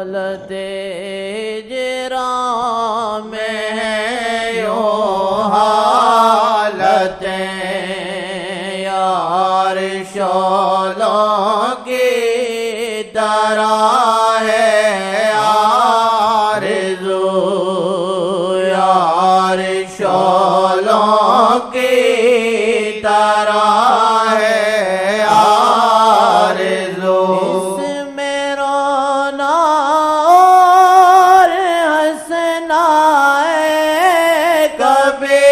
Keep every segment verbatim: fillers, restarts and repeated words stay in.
حالت ہجران میں یوں حالتیں یار شعلوں کی طرح ہے آرزو یار شعلوں کی طرح ہے آرزو اس میں رونا اور ہنسنا ہے کبھی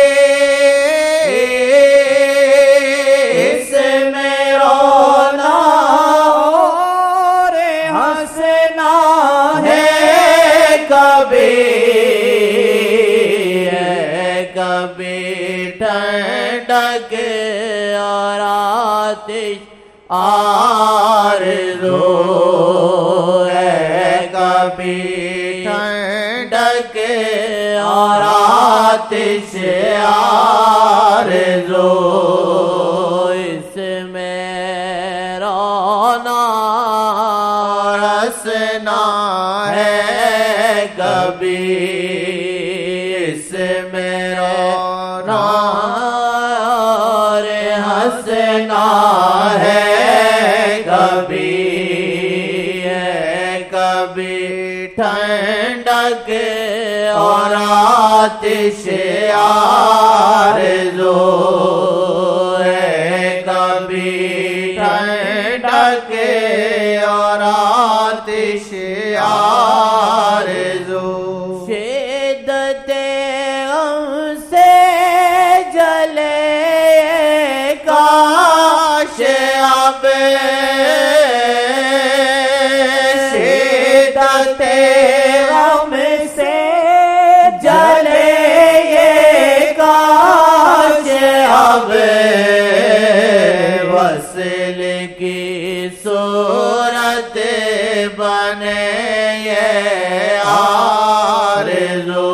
اس میں رونا اور ہنسنا ہے کبھی کبھی ٹھنڈک اور آتش آرزو ہے کبھی ٹھنڈک اور آتش آرزو اس میں رونا اور ہنسنا ہے کبھی اس میں رونا اور ہنسنا ہے کبھی ہے کبھی ٹھنڈک اور آتش آرزو ہے کبھی ٹھنڈک اور آتش آرزو شدت غم سے جلے کاش اب شدت غم سے جلے یہ کاش اب وصل کی صورت بنے یہ آرزو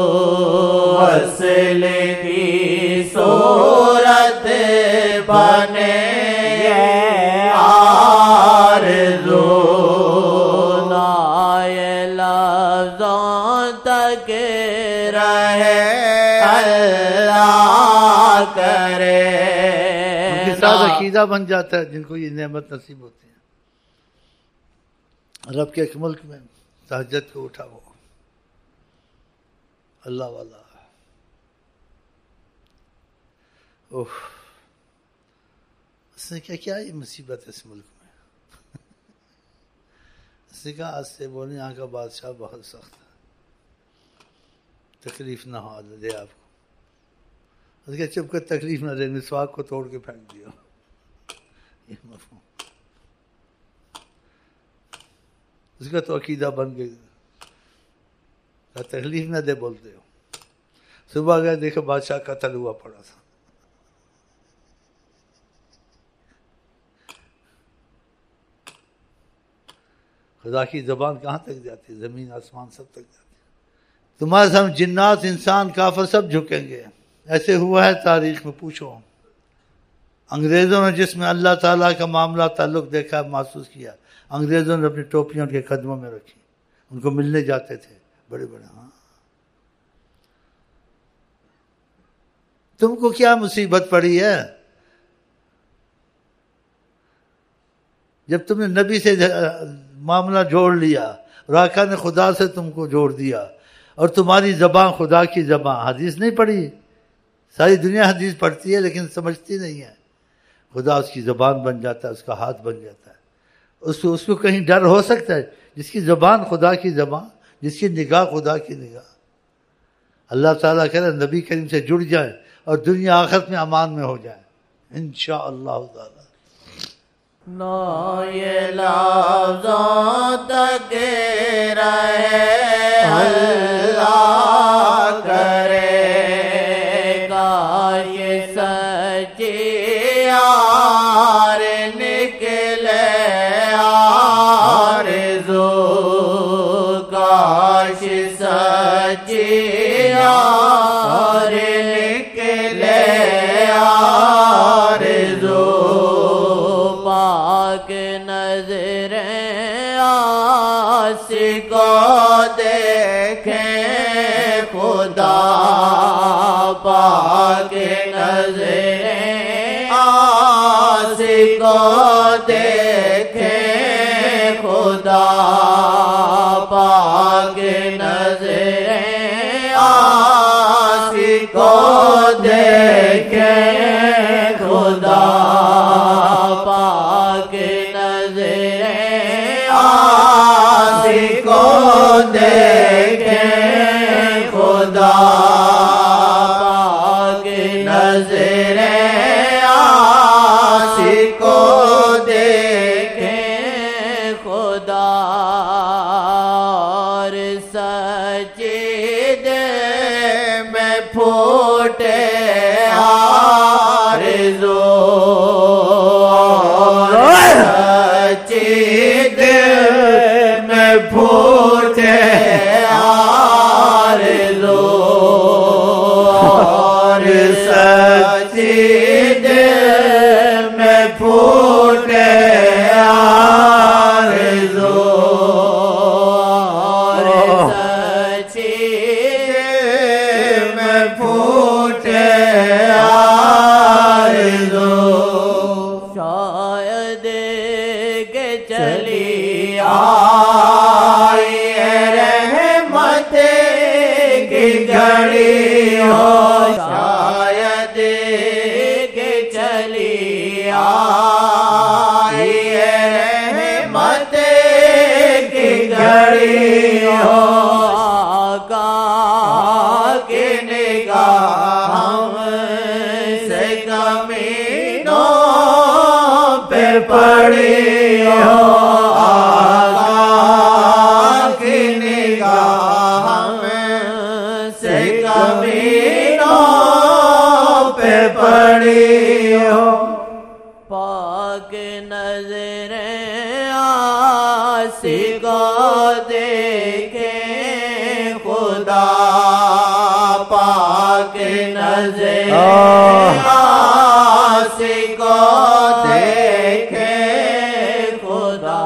وصل کی صورت بنے یہ آرزو نائے لفظوں تک رہے اللہ کرے ان کے ساتھ عقیدہ بن جاتا ہے جن کو یہ نعمت نصیب ہوتی ہے رب کے ایک ملک میں تہجد کو اٹھا وہ اللہ والا اوہ اس نے کیا کیا یہ مصیبت ہے اس ملک میں اس نے کہا آج سے بولے یہاں کا بادشاہ بہت سخت ہے تکلیف نہ ہو دے آپ کو اس نے کہا چپ کر تکلیف نہ دے مسواک کو توڑ کے پھینک دیا یہ مفہوم اس کا تو عقیدہ بن گئی تکلیف نہ دے بولتے ہو صبح گئے دیکھو بادشاہ قتل ہوا پڑا تھا خدا کی زبان کہاں تک جاتی ہے زمین آسمان سب تک جاتی ہے تمہارے سامنے جنات انسان کافر سب جھکیں گے ایسے ہوا ہے تاریخ میں پوچھو انگریزوں نے جس میں اللہ تعالیٰ کا معاملہ تعلق دیکھا محسوس کیا انگریزوں نے اپنی ٹوپیاں ان کے قدموں میں رکھی ان کو ملنے جاتے تھے بڑے بڑے ہاں تم کو کیا مصیبت پڑی ہے جب تم نے نبی سے معاملہ جوڑ لیا اور آقا نے خدا سے تم کو جوڑ دیا اور تمہاری زبان خدا کی زبان حدیث نہیں پڑھی ساری دنیا حدیث پڑھتی ہے لیکن سمجھتی نہیں ہے خدا اس کی زبان بن جاتا ہے اس کا ہاتھ بن جاتا ہے اس کو اس کو کہیں ڈر ہو سکتا ہے جس کی زبان خدا کی زبان جس کی نگاہ خدا کی نگاہ اللہ تعالیٰ کہہ رہے نبی کریم سے جڑ جائے اور دنیا آخرت میں امان میں ہو جائے انشاءاللہ تعالی نو یہ لفظوں تک رہے اللہ کرے کاش سچی یار نکلے آرزو کاش سچی یار نکلے آرزو پاک نظریں آسی کو دیکھیں خدا پاک نظریں آسی کو دیکھیں خدا پاک نظریں آسی کو دیکھیں خدا پاک نظریں آسی کو دیکھیں خدا پاک نظریں آسی کو دیکھیں خدا اور سجدے میں پھوٹے آرزو سجدے میں پھوٹے آرزو اور سجدے میں پھوٹے آرزو اور سجدے میں پھوٹے آرزو شاید کہ چلی آئی رحمت کی گھڑی ہو شاید کہ چلی آئی رحمت کی گھڑی ہو آقا کی نگاہ ہم سے کمینوں پہ پڑی ہو آقا کی نگاہ ہم سے کمینوں پہ پڑی ہو پاک نظریں آسی کو دیکھیں خدا پاک نظریں آسی کو دیکھیں خدا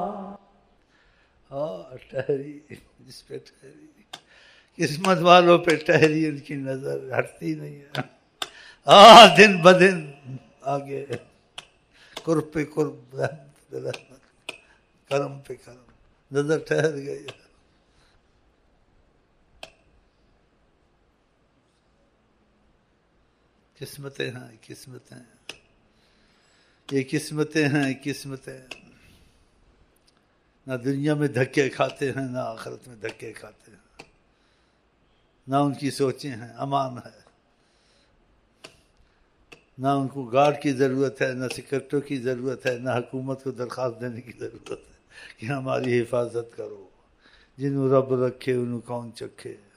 ہاں ٹھہری اس پہ ٹھہری قسمت والوں پہ ٹھہری ان کی نظر ہٹتی نہیں ہے آہ دن بدن آگے قرب پہ قرب رحمت پہ رحمت کرم پہ کرم نظر ٹھہر گئی قسمتیں ہیں قسمتیں یہ قسمتیں ہیں قسمتیں نہ دنیا میں دھکے کھاتے ہیں نہ آخرت میں دھکے کھاتے ہیں نہ ان کی سوچیں ہیں امان ہے نہ ان کو گارڈ کی ضرورت ہے نہ سیکورٹی کی ضرورت ہے نہ حکومت کو درخواست دینے کی ضرورت ہے کہ ہماری حفاظت کرو جنہوں رب رکھے انہوں کون چکھے